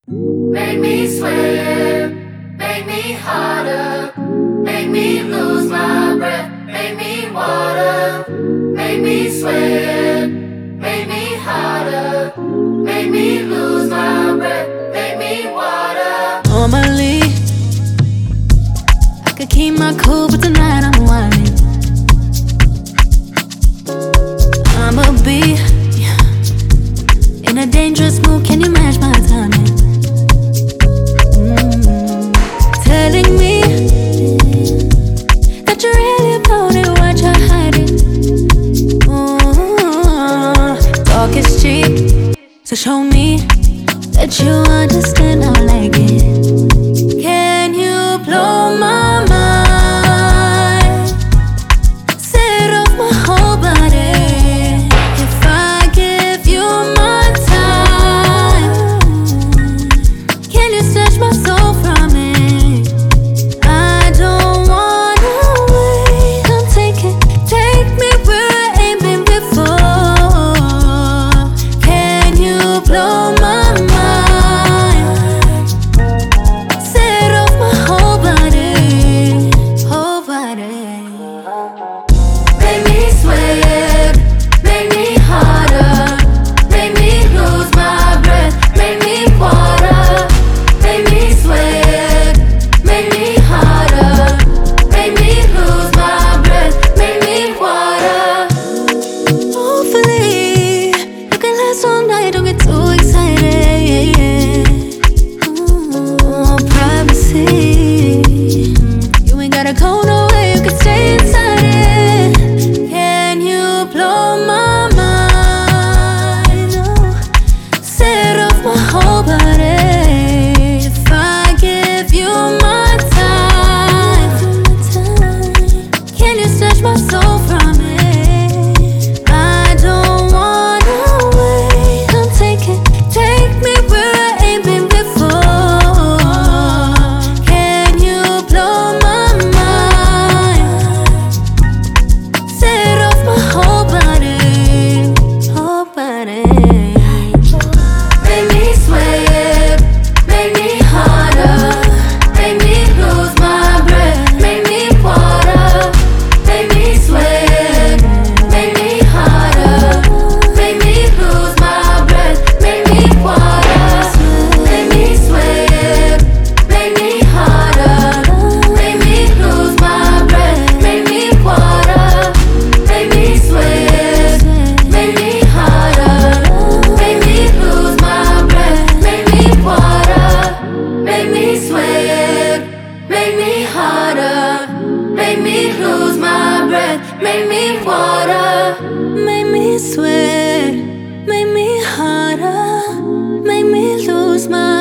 Make me sweat, make me harder, make me lose my breath, make me water, make me sweat, make me harder, make me lose my breath, make me water. Normally, I could keep my cool, but tonight I'm whining. I'ma be in a dangerous mood. Can you match my timing? Telling me that you're really about it, what you're hiding. Talk is cheap, so show me that you understand. I like it. Can you blow my mind? Set off my whole body. If I give you my time, can you snatch my soul from me? I don't wanna wait. Come take me where I ain't been before. Can you blow my mind? Set off my whole body, whole body. Make me sweat, make me harder, make me lose my breath, make me water, make me sweat, make me harder, make me lose my breath, make me water. Hopefully, you can last all night. Don't get too excited. Privacy. You ain't gotta go nowhere. You can stay inside it. Can you blow my mind? Oh, set off my whole body. If I give you my time, can you snatch my soul from me? I don't wanna wait. Come take me where I ain't been before. Can you blow my mind? Set off my whole body, whole body. Make me sweat, make me harder, make me lose my breath, make me water, make me sweat, make me harder, make me lose my breath, make me water, make me sweat, make me harder, make me lose my breath, make me water, make me sweat, make me harder, make me lose my breath, make me water, make me sweat, make me harder, make me lose my breath, make me water. Make me sweat, make me harder, make me lose my